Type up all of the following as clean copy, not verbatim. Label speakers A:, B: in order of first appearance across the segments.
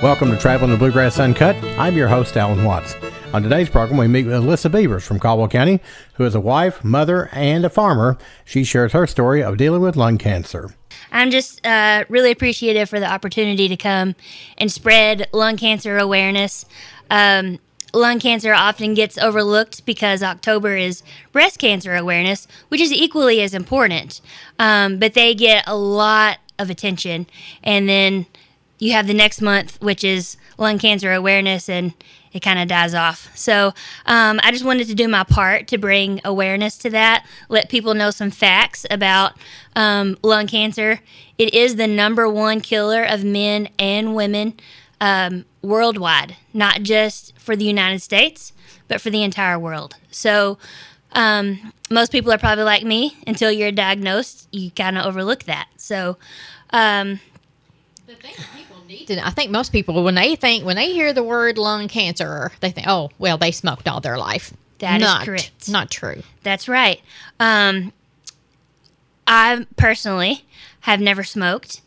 A: Welcome to Traveling the Bluegrass Uncut. I'm your host, Alan Watts. On today's program, we meet with Alyssa Beavers from Caldwell County, who is a wife, mother, and a farmer. She shares her story of dealing with lung cancer.
B: I'm just really appreciative for the opportunity to come and spread lung cancer awareness. Lung cancer often gets overlooked because October is breast cancer awareness, which is equally as important. But they get a lot of attention. And then you have the next month, which is lung cancer awareness, and it kind of dies off. So I just wanted to do my part to bring awareness to that, let people know some facts about lung cancer. It is the number one killer of men and women worldwide, not just for the United States, but for the entire world. So most people are probably like me. Until you're diagnosed, you kind of overlook that. So
C: the thing people need to, I think most people, when they hear the word lung cancer, they think, oh, well, they smoked all their life.
B: That is correct.
C: Not true.
B: That's right. I personally have never smoked.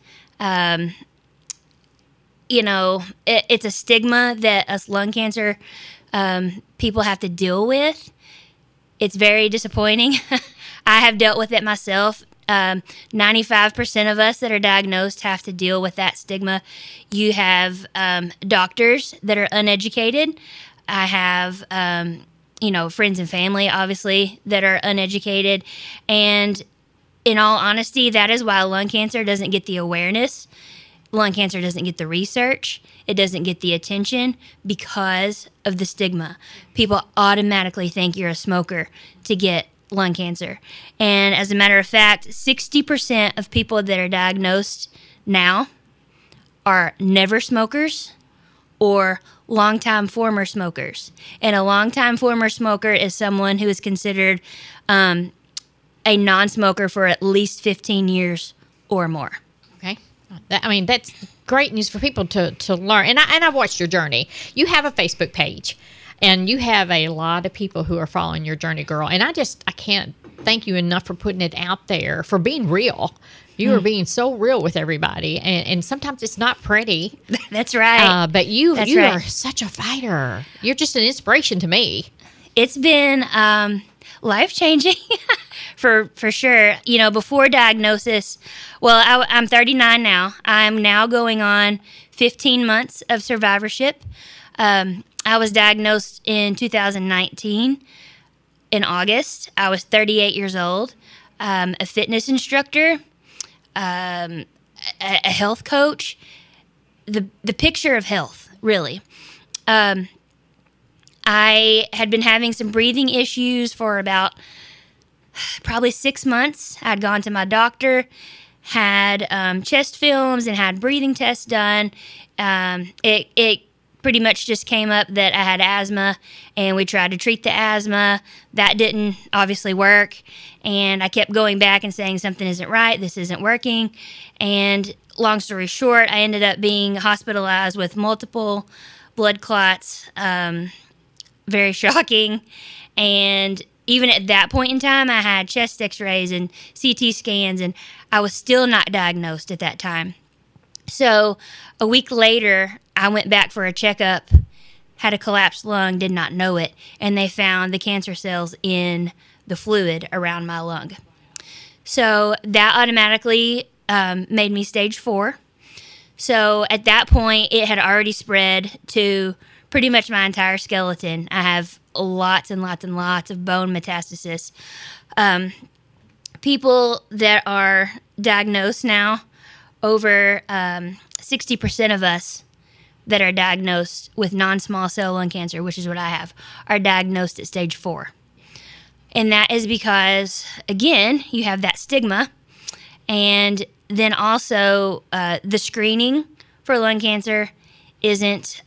B: It's a stigma that us lung cancer people have to deal with. It's very disappointing. I have dealt with it myself. 95% of us that are diagnosed have to deal with that stigma. You have doctors that are uneducated. I have, friends and family, obviously, that are uneducated. And in all honesty, that is why lung cancer doesn't get the awareness. Lung cancer doesn't get the research. It doesn't get the attention because of the stigma. People automatically think you're a smoker to get lung cancer. And as a matter of fact, 60% of people that are diagnosed now are never smokers or longtime former smokers. And a longtime former smoker is someone who is considered a non-smoker for at least 15 years or more.
C: Okay. That's great news for people to learn. And I've watched your journey. You have a Facebook page, and you have a lot of people who are following your journey, girl. And I can't thank you enough for putting it out there, for being real. You are being so real with everybody, and sometimes it's not pretty.
B: That's right.
C: But you are such a fighter. You're just an inspiration to me.
B: It's been life-changing for sure. Before diagnosis, well, I'm 39 now. I'm now going on 15 months of survivorship. I was diagnosed in 2019 in August. I was 38 years old, a fitness instructor, a health coach, the picture of health, really. I had been having some breathing issues for about probably 6 months. I'd gone to my doctor, had chest films, and had breathing tests done. It pretty much just came up that I had asthma, and we tried to treat the asthma. That didn't obviously work, and I kept going back and saying something isn't right, this isn't working. And long story short, I ended up being hospitalized with multiple blood clots. Very shocking. And even at that point in time, I had chest x-rays and CT scans, and I was still not diagnosed at that time. So a week later, I went back for a checkup, had a collapsed lung, did not know it, and they found the cancer cells in the fluid around my lung. So that automatically made me stage 4. So at that point, it had already spread to pretty much my entire skeleton. I have lots and lots and lots of bone metastasis. People that are diagnosed now, over 60% of us that are diagnosed with non-small cell lung cancer, which is what I have, are diagnosed at stage 4. And that is because, again, you have that stigma. And then also the screening for lung cancer isn't...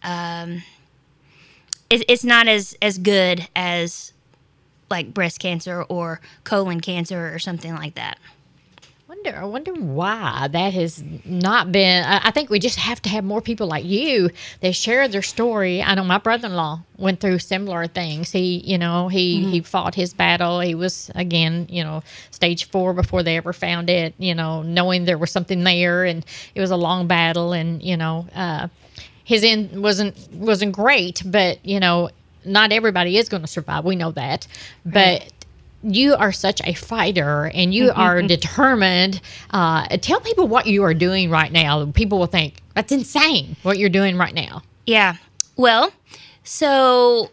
B: It's not as good as like breast cancer or colon cancer or something like that.
C: I wonder why that has not been. I think we just have to have more people like you that share their story. I know my brother-in-law went through similar things. He fought his battle. He was, again, stage 4 before they ever found it, knowing there was something there, and it was a long battle. And, his end wasn't great, but not everybody is going to survive. We know that, but you are such a fighter and you are determined. Tell people what you are doing right now. People will think that's insane what you're doing right now.
B: Yeah. Well, so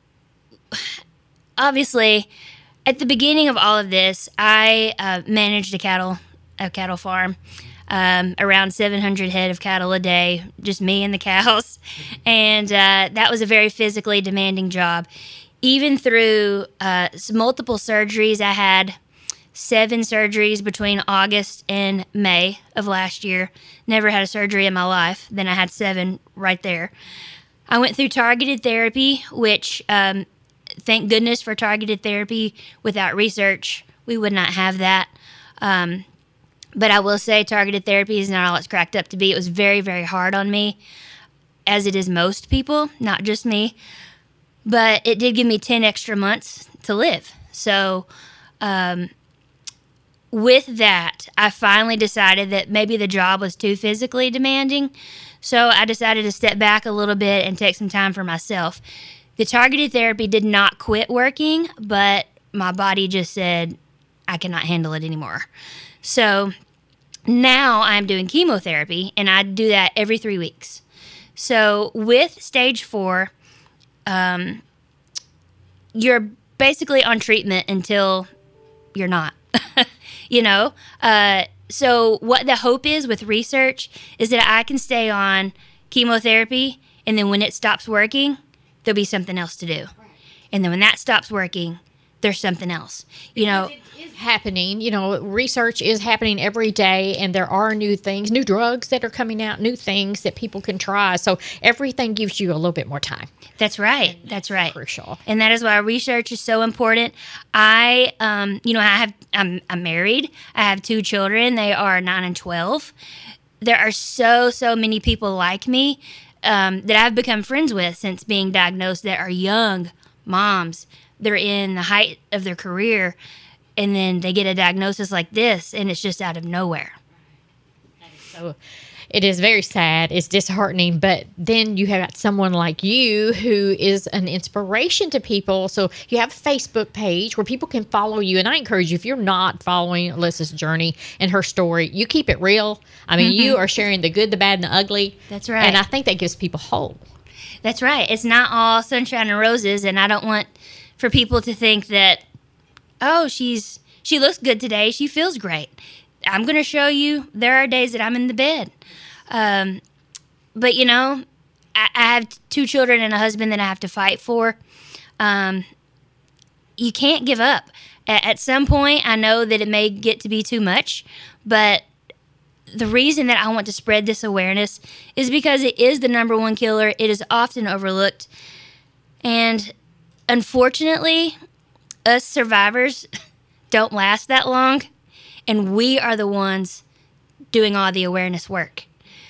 B: obviously at the beginning of all of this, I managed a cattle farm, around 700 head of cattle a day, just me and the cows. And that was a very physically demanding job. Even through multiple surgeries, I had 7 surgeries between August and May of last year. Never had a surgery in my life. Then I had 7 right there. I went through targeted therapy, which, thank goodness for targeted therapy. Without research, we would not have that. But I will say targeted therapy is not all it's cracked up to be. It was very, very hard on me, as it is most people, not just me. But it did give me 10 extra months to live. So with that, I finally decided that maybe the job was too physically demanding. So I decided to step back a little bit and take some time for myself. The targeted therapy did not quit working, but my body just said, I cannot handle it anymore. So now I'm doing chemotherapy, and I do that every 3 weeks. So with stage 4, you're basically on treatment until you're not, So what the hope is with research is that I can stay on chemotherapy, and then when it stops working, there'll be something else to do. And then when that stops working, there's something else.
C: It is happening. Research is happening every day, and there are new things, new drugs that are coming out, new things that people can try. So everything gives you a little bit more time.
B: That's right. That's right.
C: Crucial.
B: And that is why research is so important. I'm married. I have 2 children. They are 9 and 12. There are so many people like me that I've become friends with since being diagnosed that are young moms. They're in the height of their career, and then they get a diagnosis like this, and it's just out of nowhere.
C: So it is very sad. It's disheartening. But then you have got someone like you who is an inspiration to people. So you have a Facebook page where people can follow you. And I encourage you, if you're not following Alyssa's journey and her story, you keep it real. I mean, you are sharing the good, the bad, and the ugly.
B: That's right.
C: And I think that gives people hope.
B: That's right. It's not all sunshine and roses, and I don't want for people to think that, oh, she looks good today. She feels great. I'm going to show you there are days that I'm in the bed. But, I have 2 children and a husband that I have to fight for. You can't give up. At some point, I know that it may get to be too much, but the reason that I want to spread this awareness is because it is the number 1 killer. It is often overlooked. And unfortunately, us survivors don't last that long, and we are the ones doing all the awareness work.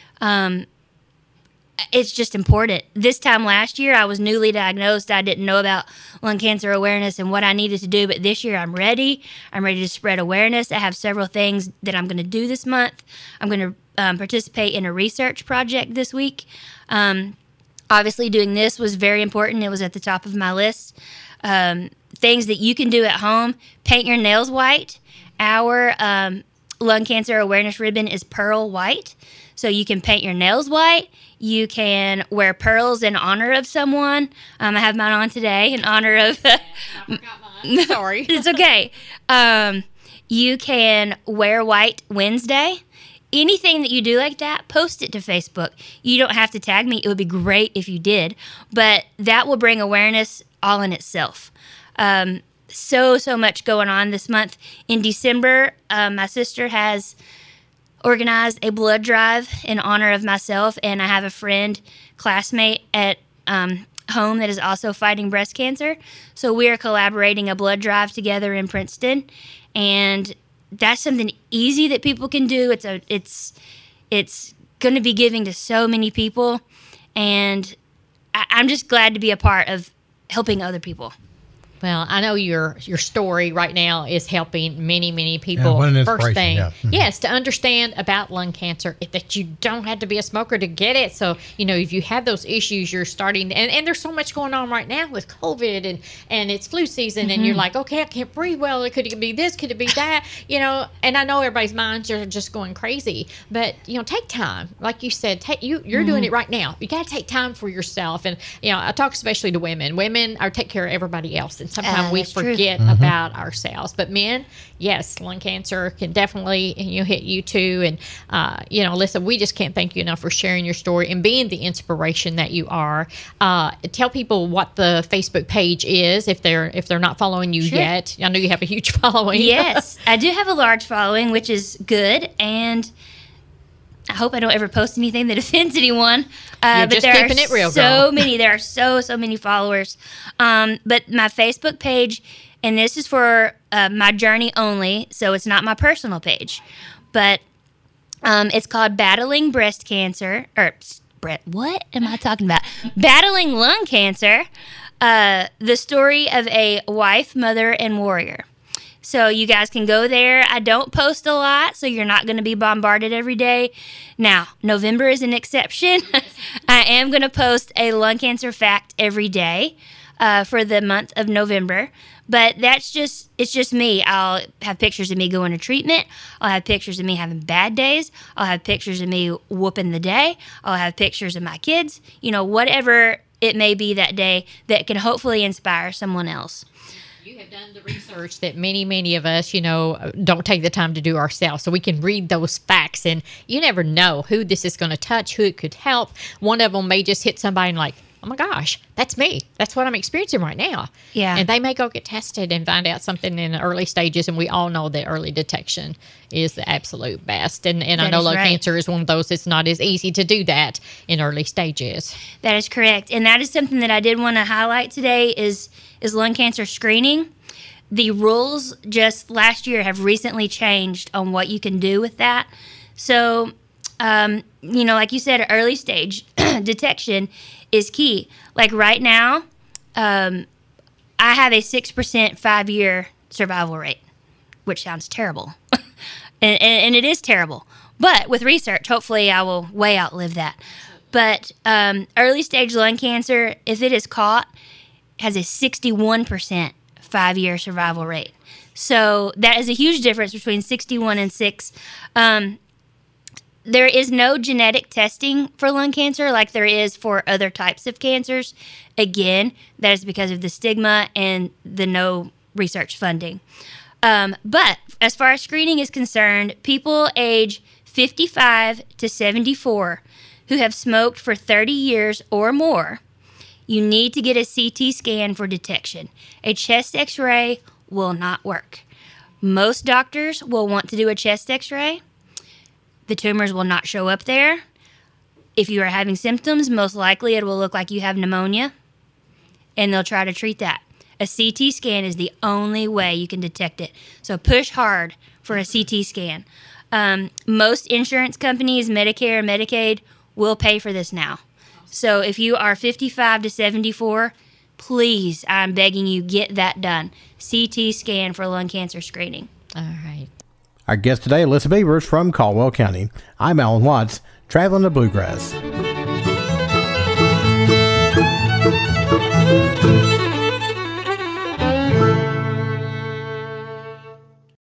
B: It's just important. This time last year, I was newly diagnosed. I didn't know about lung cancer awareness and what I needed to do, but this year I'm ready. I'm ready to spread awareness. I have several things that I'm going to do this month. I'm going to participate in a research project this week. Obviously, doing this was very important. It was at the top of my list. Things that you can do at home: paint your nails white. Our lung cancer awareness ribbon is pearl white, so you can paint your nails white. You can wear pearls in honor of someone. I have mine on today in honor of.
C: I forgot mine. Sorry.
B: It's okay. You can wear white Wednesday. Anything that you do like that, post it to Facebook. You don't have to tag me. It would be great if you did, but that will bring awareness all in itself. So much going on this month. In December, my sister has organized a blood drive in honor of myself, and I have a friend, classmate at home that is also fighting breast cancer. So we are collaborating a blood drive together in Princeton, and that's something easy that people can do. It's going to be giving to so many people, and I'm just glad to be a part of helping other people.
C: Well, I know your story right now is helping many people.
A: what an
C: First
A: inspiration,
C: thing,
A: yeah.
C: yes, to understand about lung cancer, that you don't have to be a smoker to get it. So, if you have those issues, you're starting, and there's so much going on right now with COVID and it's flu season, and you're like, okay, I can't breathe well. Could it be this? Could it be that? And I know everybody's minds are just going crazy, but take time, like you said, you're doing it right now. You got to take time for yourself, and I talk especially to women. Women are take care of everybody else. And sometimes we
B: that's true.
C: forget about ourselves. But men, yes, lung cancer can definitely hit you too. And listen, we just can't thank you enough for sharing your story and being the inspiration that you are. Tell people what the Facebook page is if they're not following you
B: Sure.
C: yet. I know you have a huge following.
B: Yes, I do have a large following, which is good, and I hope I don't ever post anything that offends anyone.
C: You're
B: but
C: just
B: there
C: keeping
B: are
C: it real,
B: so
C: girl.
B: many. There are so many followers. But my Facebook page, and this is for my journey only, so it's not my personal page, but it's called Battling Breast Cancer. What am I talking about? Battling Lung Cancer. The story of a wife, mother, and warrior. So you guys can go there. I don't post a lot, so you're not going to be bombarded every day. Now, November is an exception. I am going to post a lung cancer fact every day for the month of November. But it's just me. I'll have pictures of me going to treatment. I'll have pictures of me having bad days. I'll have pictures of me whooping the day. I'll have pictures of my kids. Whatever it may be that day that can hopefully inspire someone else.
C: You have done the research that many of us, don't take the time to do ourselves. So we can read those facts, and you never know who this is going to touch, who it could help. One of them may just hit somebody and like, oh my gosh, that's me. That's what I'm experiencing right now.
B: Yeah.
C: And they may go get tested and find out something in the early stages. And we all know that early detection is the absolute best. And I
B: That
C: know
B: is
C: lung
B: right.
C: cancer is one of those. It's not as easy to do that in early stages.
B: That is correct. And that is something that I did want to highlight today is lung cancer screening. The rules just last year have recently changed on what you can do with that. So, like you said, early stage detection is key. Like right now, I have a 6% 5-year survival rate, which sounds terrible. and it is terrible. But with research, hopefully I will way outlive that. But early stage lung cancer, if it is caught, has a 61% 5-year survival rate. So that is a huge difference between 61 and 6. There is no genetic testing for lung cancer like there is for other types of cancers. Again, that is because of the stigma and the no research funding. But as far as screening is concerned, people age 55 to 74 who have smoked for 30 years or more, you need to get a CT scan for detection. A chest x-ray will not work. Most doctors will want to do a chest x-ray. The tumors will not show up there. If you are having symptoms, most likely it will look like you have pneumonia, and they'll try to treat that. A CT scan is the only way you can detect it. So push hard for a CT scan. Most insurance companies, Medicare and Medicaid, will pay for this now. So if you are 55 to 74, please, I'm begging you, get that done. CT scan for lung cancer screening.
C: All right.
A: Our guest today, Alyssa Beavers from Caldwell County. I'm Alan Watts, traveling the bluegrass.